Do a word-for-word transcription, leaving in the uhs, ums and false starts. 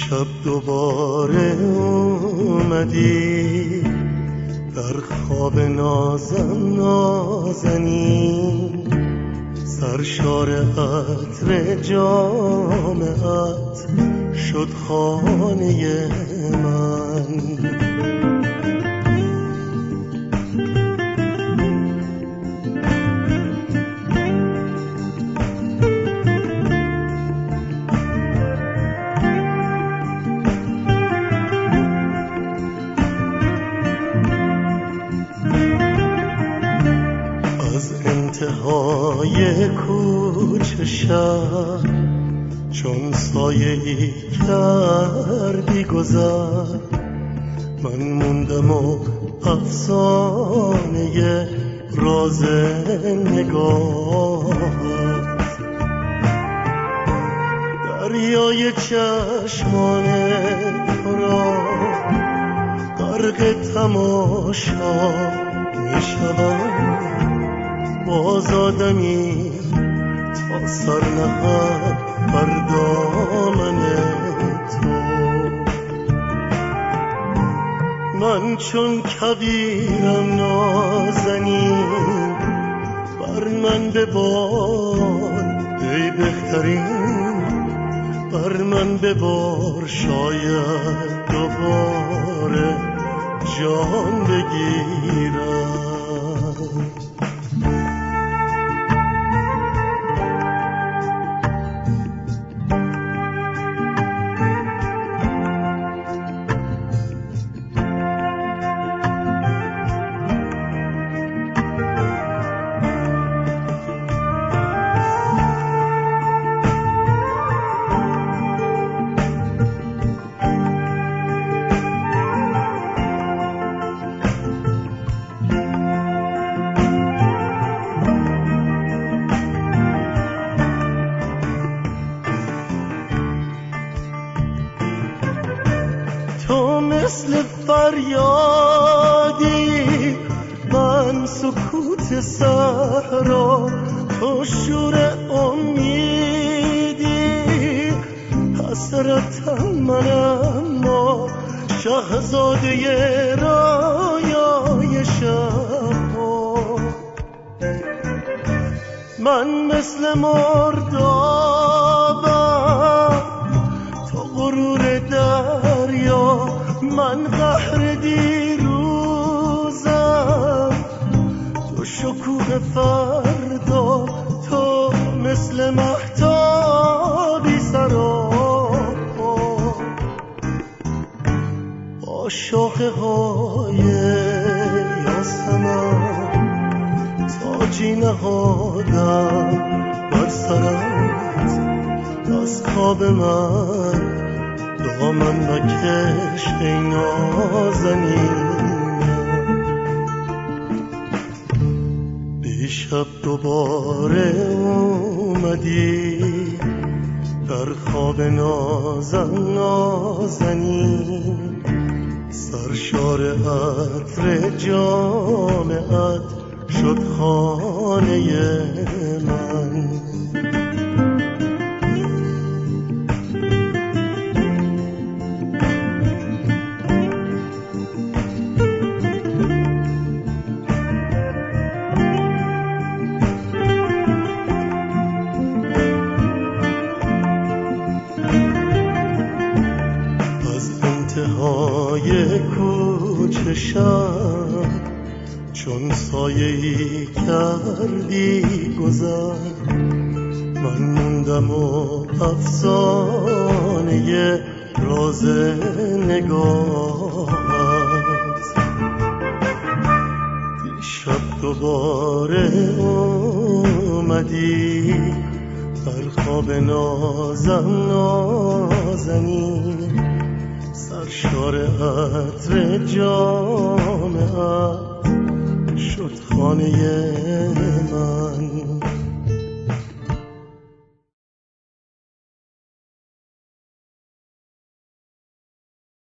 شب دوباره اومدی در خواب نازم نازنین، سرشار عطر جامعت شد خانه من. انتهای کوچه شهر چون سایه‌ای کردی گذر، من موندم و افسانه راز نگاهت، دریای چشمان تو را غرق تماشا میشوم، باز آدمی تا سر نهد بر دامن تو. من چون کبیرم نازنین، بر من ببار ای بهترین، بر من ببار شاید دوباره جان بگیرم. تو مثل فریادی، من سکوت صحرا، تو شور امیدی، حسرتم منم ما شاهزاده رایای شبها. من مثل مردابم، تو غرور دریا، من قهر دیروزم، تو شکوه فردا، تو مثل مهتابی سراپا، با شاخه های یاسمن تاجی نهادم بر سرت، از خواب من دامن مکش ای نازنین. دیشب دوباره اومدی در خواب نازم نازنین، سرشار عطر جامعت شد خانه من. انتهای کوچه شهر چون سایه‌ای کردی گذر، من موندم و افسانه راز نگاهت. دیشب دوباره اومدی در خواب نازم نازنین، سرشار عطر جامعت شد خانه من.